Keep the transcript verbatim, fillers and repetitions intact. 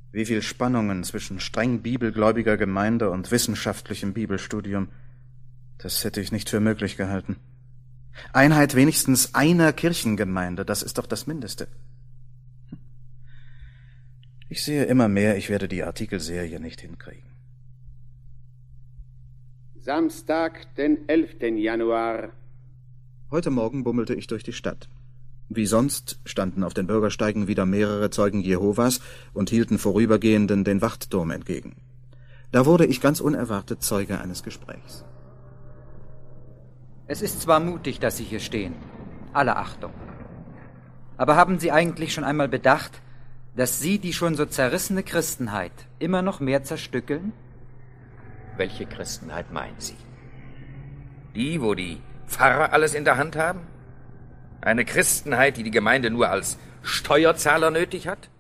Wie viel Spannungen zwischen streng bibelgläubiger Gemeinde und wissenschaftlichem Bibelstudium, das hätte ich nicht für möglich gehalten. Einheit wenigstens einer Kirchengemeinde, das ist doch das Mindeste. Ich sehe immer mehr, ich werde die Artikelserie nicht hinkriegen. Samstag, den elften Januar. Heute Morgen bummelte ich durch die Stadt. Wie sonst standen auf den Bürgersteigen wieder mehrere Zeugen Jehovas und hielten Vorübergehenden den Wachtturm entgegen. Da wurde ich ganz unerwartet Zeuge eines Gesprächs. Es ist zwar mutig, dass Sie hier stehen, alle Achtung. Aber haben Sie eigentlich schon einmal bedacht, dass Sie die schon so zerrissene Christenheit immer noch mehr zerstückeln? Welche Christenheit meinen Sie? Die, wo die Pfarrer alles in der Hand haben? Eine Christenheit, die die Gemeinde nur als Steuerzahler nötig hat?